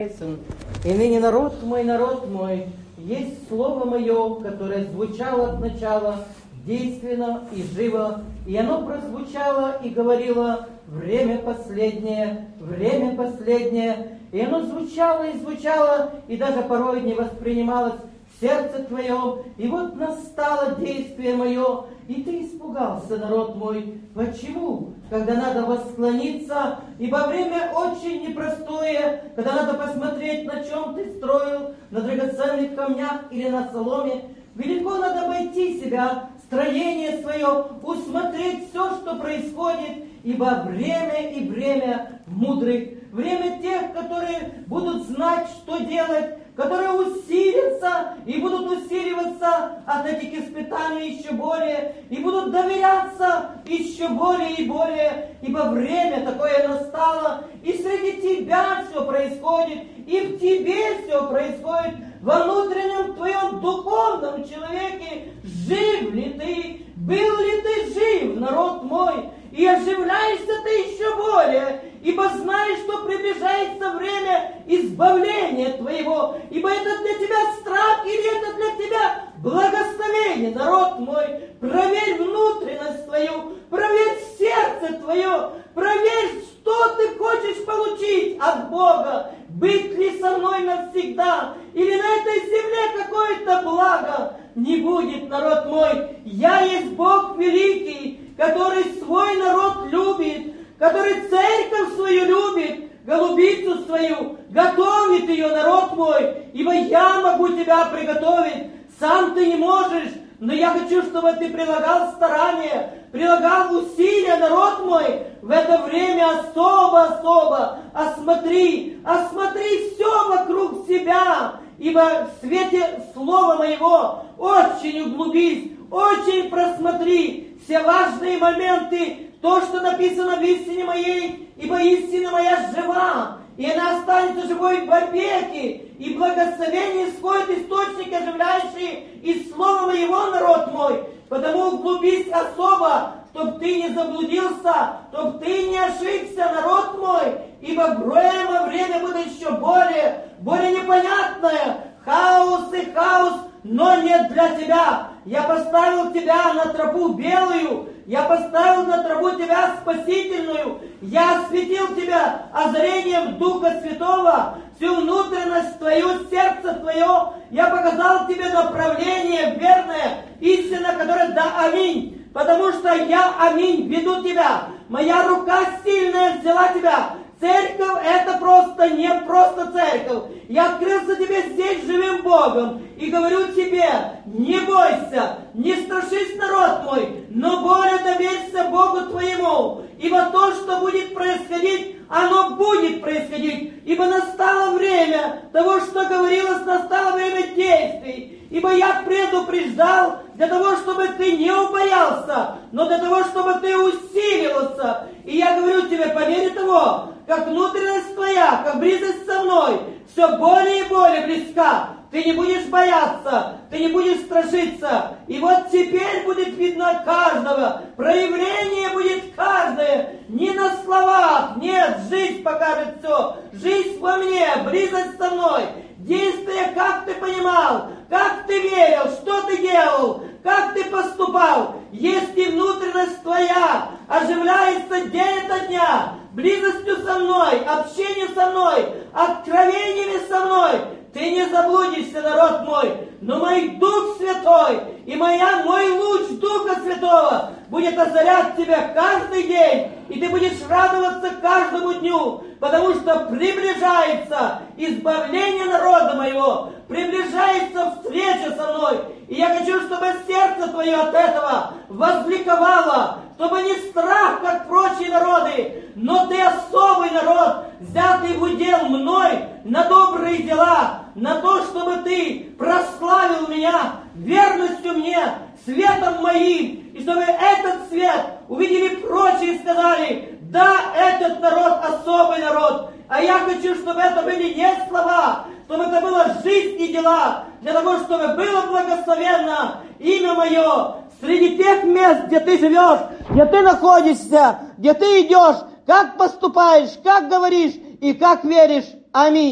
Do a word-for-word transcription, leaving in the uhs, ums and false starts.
И ныне народ мой, народ мой, есть слово мое, которое звучало от начала, действенно и живо, и оно прозвучало и говорило: время последнее, время последнее, и оно звучало и звучало, и даже порой не воспринималось в сердце твоем, и вот настало действие мое, и ты испугался, народ мой. Почему? Когда надо восклониться, ибо время очень непростое, когда надо посмотреть, на чем ты строил, на драгоценных камнях или на соломе. Велико надо обойти себя, строение свое, усмотреть все, что происходит, ибо время и время мудрых, время тех, которые будут знать, что делать, которые усилятся и будут усиливаться от этих испытаний еще более, и будут доверяться еще более и более, ибо время такое настало, и среди тебя все происходит, и в тебе все происходит, во внутреннем твоем духовном человеке. Жив ли ты? Был ли ты жив, народ мой? И оживляешься ты еще более, ибо знаешь, что приближается время избавления твоего, ибо это для тебя страх или это для тебя благословение, народ мой. Проверь внутренность твою, проверь сердце твое, проверь, что ты хочешь получить от Бога. Быть ли со мной навсегда, или на этой земле какое-то благо не будет, народ мой. Я есть Бог великий, который свой народ любит, который церковь свою любит, голубицу свою, готовит ее, народ мой, ибо я могу тебя приготовить, сам ты не можешь, но я хочу, чтобы ты прилагал старания, прилагал усилия, народ мой, в это время особо-особо осмотри, осмотри все вокруг себя, ибо в свете слова моего очень углубись, очень просмотри все важные моменты, то, что написано в истине моей, ибо истина моя жива, и она останется живой вовеки, и благословение исходит источник оживляющий из слова моего, народ мой. Потому углубись особо, чтоб ты не заблудился, чтоб ты не ошибся, народ мой, ибо время, время будет еще более, более непонятное, хаос и хаос, но нет для тебя. Я поставил тебя на тропу белую, я поставил на тропу тебя спасительную, я осветил тебя озарением Духа Святого, всю внутренность твою, сердце твое, я показал тебе направление верное, истина, которая да аминь, потому что я аминь веду тебя, моя рука сильная взяла тебя. Церковь — это просто не просто церковь. Я открылся тебе здесь живым Богом и говорю тебе: не бойся, не страшись, народ мой, но более доверься Богу твоему, ибо то, что будет происходить, оно будет происходить, ибо настало время того, что говорилось, настало время действий. Ибо я предупреждал для того, чтобы ты не убоялся, но для того, чтобы ты усиливался. И я говорю тебе, по мере того, как внутренность твоя, как близость со мной, все более и более близка, ты не будешь бояться, ты не будешь страшиться. И вот теперь будет видно каждого, проявление будет каждое, не на словах, нет, жизнь покажет все, жизнь во мне, близость со мной, действие, как ты понимал, как ты верил, что ты делал, как ты поступал, если внутренность твоя оживляется день ото дня, близостью со мной, общением со мной, откровениями со мной, ты не заблудишься, народ мой, но мой Дух Святой и моя, мой луч Духа Святого будет озарять тебя каждый день, и ты будешь радоваться каждому дню, потому что приближается избавление народа моего, приближается встреча со мной, и я хочу, чтобы сердце твое от этого возликовало, чтобы не страх, как прочие народы, но ты особый народ, взятый в удел мной на добрые дела, на то, чтобы ты прославил меня верностью мне, светом моим, и чтобы этот свет увидели прочие и сказали: да, этот народ особый народ. А я хочу, чтобы это были не слова, чтобы это была жизнь и дела, для того, чтобы было благословенно имя мое среди тех мест, где ты живешь, где ты находишься, где ты идешь, как поступаешь, как говоришь и как веришь. Аминь.